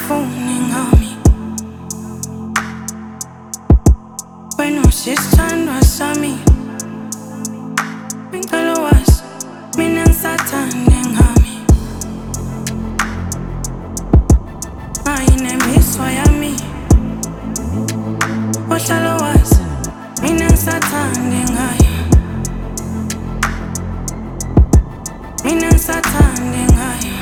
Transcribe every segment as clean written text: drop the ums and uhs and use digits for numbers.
ngisafuni ngami wena usisithandwa sami ngicela wazi mina ngisathande ngami ayinemiswa yami ohlala wazi mina ngisathande ngayo mina ngisathande ngayo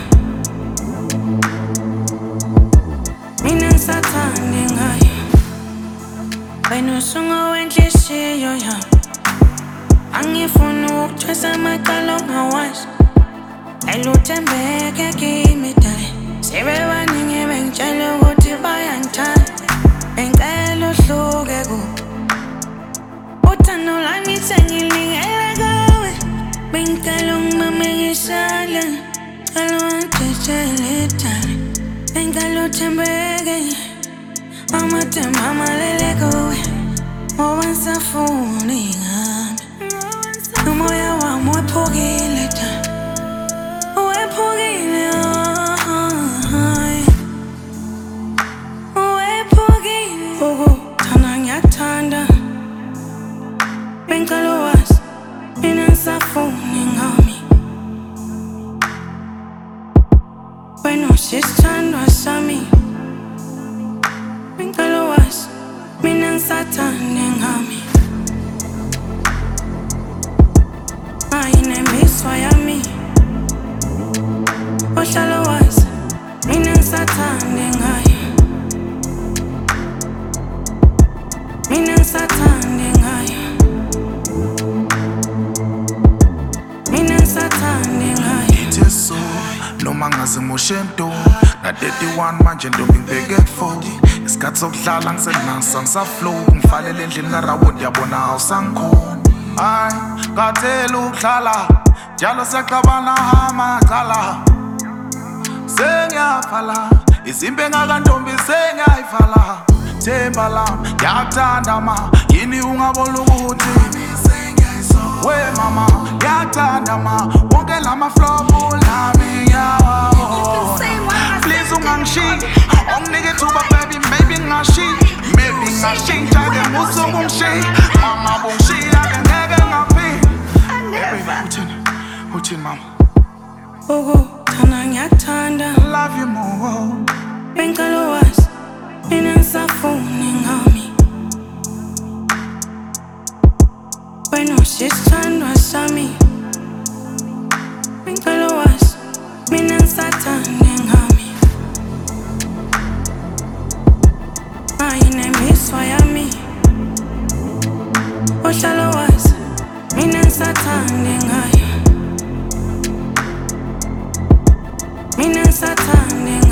mina ngisathande ngayo wena usungo wenhliziyo yami angifuni ukuthwesa amaqalo ongawazi ayiluthembeke kimi dale sebebaningi bengitshela ukuthi bayangithanda bengicela uhluke kubo uthando lami sengilingele kuwe bengicela ungimamekisale cela ungidedele dale bengicela uthembeke amathemba amalele kuwe ngoba ngisafuni ngami umoya wami wephukile dale wephukile wephukile ukuthanda ngiyakuthanda bengicela wazi mina ngisafuni ngami wena usisithandwa sami bengicela wazi mina ngisathande ngami ayinemiswa yami ohlala wazi mina ngisathande ngayo mina ngisathande ngayo mina ngisathande ngayo ithe so noma ngaze ngoshento na 31 manje ntombi ngibeke ku40 isikhathi sokudlala ngisenasa ngisaflow ngifalele endlini karawodi yabona awusangikhona hayi ngathela ukudlala njalo siyaxabana amacala sengiyafala izimbe ngakantombi sengiyayivala themba lami ngiyakuthanda ma yini ungabona ukuthi we mama ngiyakuthanda ma wonke lamaflobo lami ngiyawabo please ungangishiyi onginike ithuba baby maybe ngashintsha ke musuku ungishiyi mama bungishiya ke ngeke ngaphinde uthini mama ukuthanda ngiyakuthanda love you more bengicela wazi mina ngisafuni ngami wena usisithandwa sami bengicela wazi mina ngisathande ngami ayinemiswa yami ohlala wazi mina ngisathande ngayo mina ngisathande